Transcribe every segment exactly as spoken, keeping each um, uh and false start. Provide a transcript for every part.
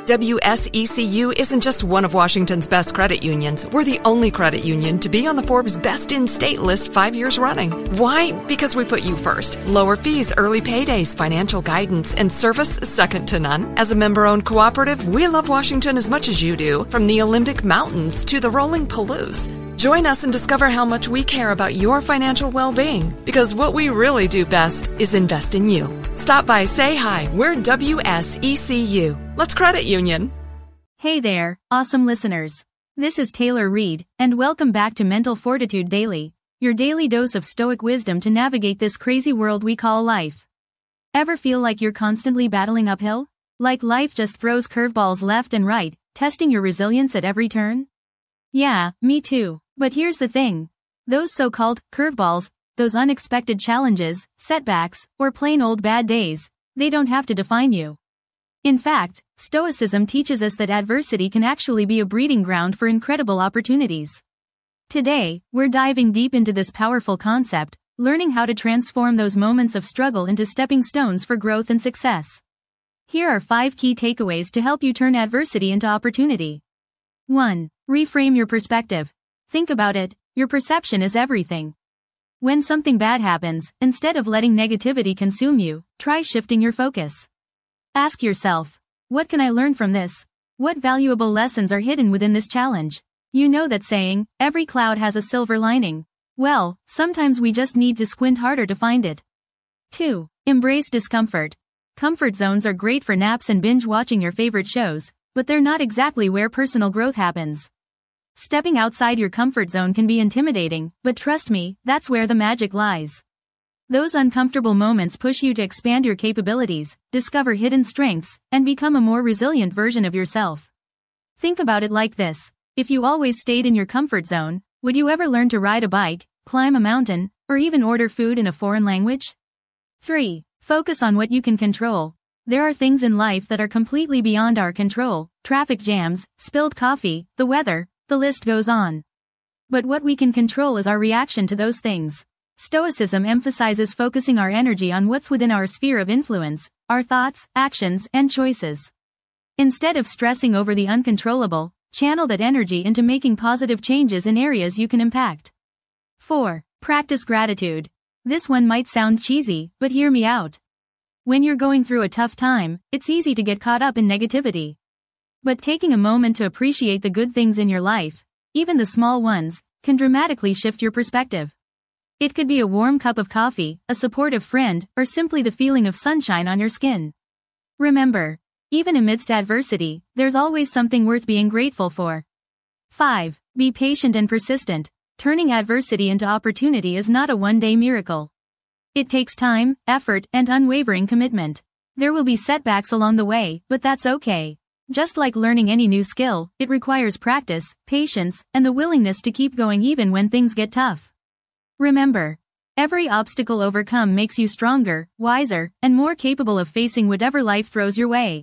W S E C U isn't just one of Washington's best credit unions. We're the only credit union to be on the Forbes Best in State list five years running. Why? Because we put you first. Lower fees, early paydays, financial guidance, and service second to none. As a member-owned cooperative, we love Washington as much as you do, from the Olympic Mountains to the rolling Palouse. Join us and discover how much we care about your financial well-being, because what we really do best is invest in you. Stop by, say hi. We're W S E C U. Let's credit union. Hey there, awesome listeners. This is Taylor Reed, and welcome back to Mental Fortitude Daily, your daily dose of stoic wisdom to navigate this crazy world we call life. Ever feel like you're constantly battling uphill? Like life just throws curveballs left and right, testing your resilience at every turn? Yeah, me too. But here's the thing. Those so-called curveballs, those unexpected challenges, setbacks, or plain old bad days, they don't have to define you. In fact, Stoicism teaches us that adversity can actually be a breeding ground for incredible opportunities. Today, we're diving deep into this powerful concept, learning how to transform those moments of struggle into stepping stones for growth and success. Here are five key takeaways to help you turn adversity into opportunity. one. Reframe your perspective. Think about it, your perception is everything. When something bad happens, instead of letting negativity consume you, try shifting your focus. Ask yourself, what can I learn from this? What valuable lessons are hidden within this challenge? You know that saying, every cloud has a silver lining. Well, sometimes we just need to squint harder to find it. two. Embrace discomfort. Comfort zones are great for naps and binge watching your favorite shows, but they're not exactly where personal growth happens. Stepping outside your comfort zone can be intimidating, but trust me, that's where the magic lies. Those uncomfortable moments push you to expand your capabilities, discover hidden strengths, and become a more resilient version of yourself. Think about it like this. If you always stayed in your comfort zone, would you ever learn to ride a bike, climb a mountain, or even order food in a foreign language? three. Focus on what you can control. There are things in life that are completely beyond our control: traffic jams, spilled coffee, the weather, the list goes on. But what we can control is our reaction to those things. Stoicism emphasizes focusing our energy on what's within our sphere of influence, our thoughts, actions, and choices. Instead of stressing over the uncontrollable, channel that energy into making positive changes in areas you can impact. four. Practice gratitude. This one might sound cheesy, but hear me out. When you're going through a tough time, it's easy to get caught up in negativity. But taking a moment to appreciate the good things in your life, even the small ones, can dramatically shift your perspective. It could be a warm cup of coffee, a supportive friend, or simply the feeling of sunshine on your skin. Remember, even amidst adversity, there's always something worth being grateful for. five. Be patient and persistent. Turning adversity into opportunity is not a one-day miracle. It takes time, effort, and unwavering commitment. There will be setbacks along the way, but that's okay. Just like learning any new skill, it requires practice, patience, and the willingness to keep going even when things get tough. Remember, every obstacle overcome makes you stronger, wiser, and more capable of facing whatever life throws your way.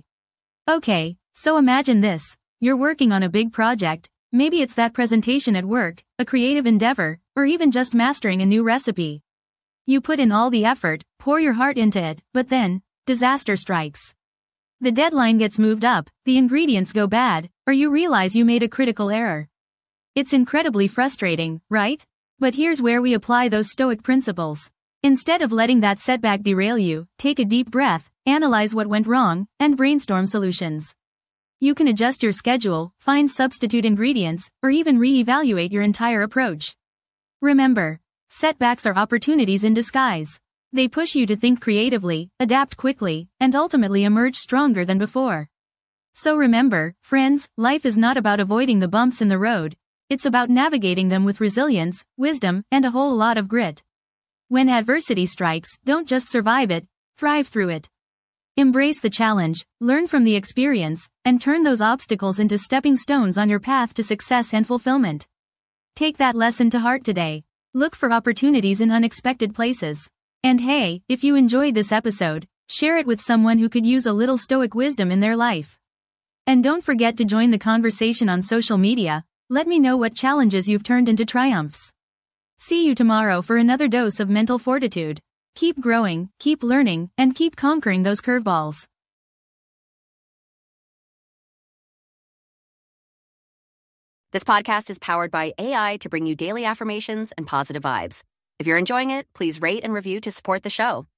Okay, so imagine this. You're working on a big project. Maybe it's that presentation at work, a creative endeavor, or even just mastering a new recipe. You put in all the effort, pour your heart into it, but then, disaster strikes. The deadline gets moved up, the ingredients go bad, or you realize you made a critical error. It's incredibly frustrating, right? But here's where we apply those stoic principles. Instead of letting that setback derail you, take a deep breath, analyze what went wrong, and brainstorm solutions. You can adjust your schedule, find substitute ingredients, or even re-evaluate your entire approach. Remember, setbacks are opportunities in disguise. They push you to think creatively, adapt quickly, and ultimately emerge stronger than before. So remember, friends, life is not about avoiding the bumps in the road. It's about navigating them with resilience, wisdom, and a whole lot of grit. When adversity strikes, don't just survive it, thrive through it. Embrace the challenge, learn from the experience, and turn those obstacles into stepping stones on your path to success and fulfillment. Take that lesson to heart today. Look for opportunities in unexpected places. And hey, if you enjoyed this episode, share it with someone who could use a little stoic wisdom in their life. And don't forget to join the conversation on social media. Let me know what challenges you've turned into triumphs. See you tomorrow for another dose of mental fortitude. Keep growing, keep learning, and keep conquering those curveballs. This podcast is powered by A I to bring you daily affirmations and positive vibes. If you're enjoying it, please rate and review to support the show.